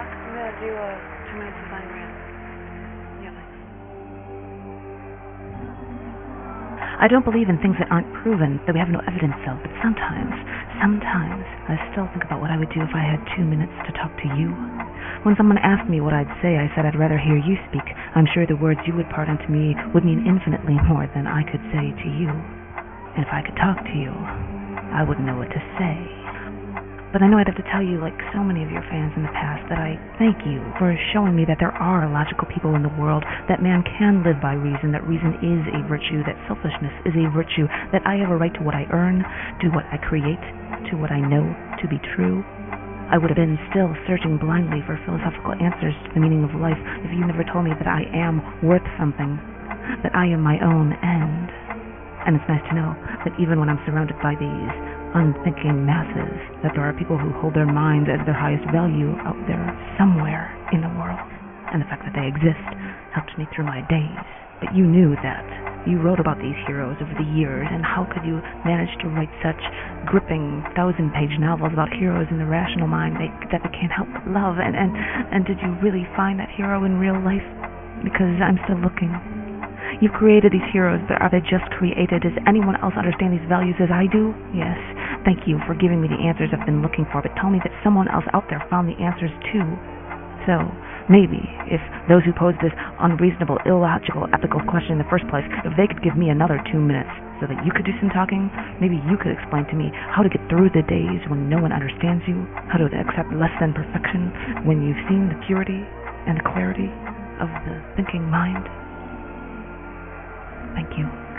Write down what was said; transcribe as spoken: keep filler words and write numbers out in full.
talk? I'm gonna do a two minutes of Ayn Rand. Yeah, thanks. I don't believe in things that aren't proven, that we have no evidence of, but sometimes, sometimes, I still think about what I would do if I had two minutes to talk to you. When someone asked me what I'd say, I said I'd rather hear you speak. I'm sure the words you would part into me would mean infinitely more than I could say to you. And if I could talk to you, I wouldn't know what to say. But I know I'd have to tell you, like so many of your fans in the past, that I thank you for showing me that there are logical people in the world, that man can live by reason, that reason is a virtue, that selfishness is a virtue, that I have a right to what I earn, to what I create, to what I know to be true. I would have been still searching blindly for philosophical answers to the meaning of life if you never told me that I am worth something, that I am my own end. And it's nice to know that even when I'm surrounded by these unthinking masses, that there are people who hold their minds as their highest value out there somewhere in the world. And the fact that they exist helps me through my days. But you knew that. You wrote about these heroes over the years, and how could you manage to write such gripping thousand-page novels about heroes in the rational mind they, that they can't help but love? And, and, and did you really find that hero in real life? Because I'm still looking. You've created these heroes, but are they just created? Does anyone else understand these values as I do? Yes. Thank you for giving me the answers I've been looking for, but tell me that someone else out there found the answers too. So, maybe, if those who posed this unreasonable, illogical, ethical question in the first place, if they could give me another two minutes so that you could do some talking, maybe you could explain to me how to get through the days when no one understands you, how to accept less than perfection when you've seen the purity and the clarity of the thinking mind. Thank you.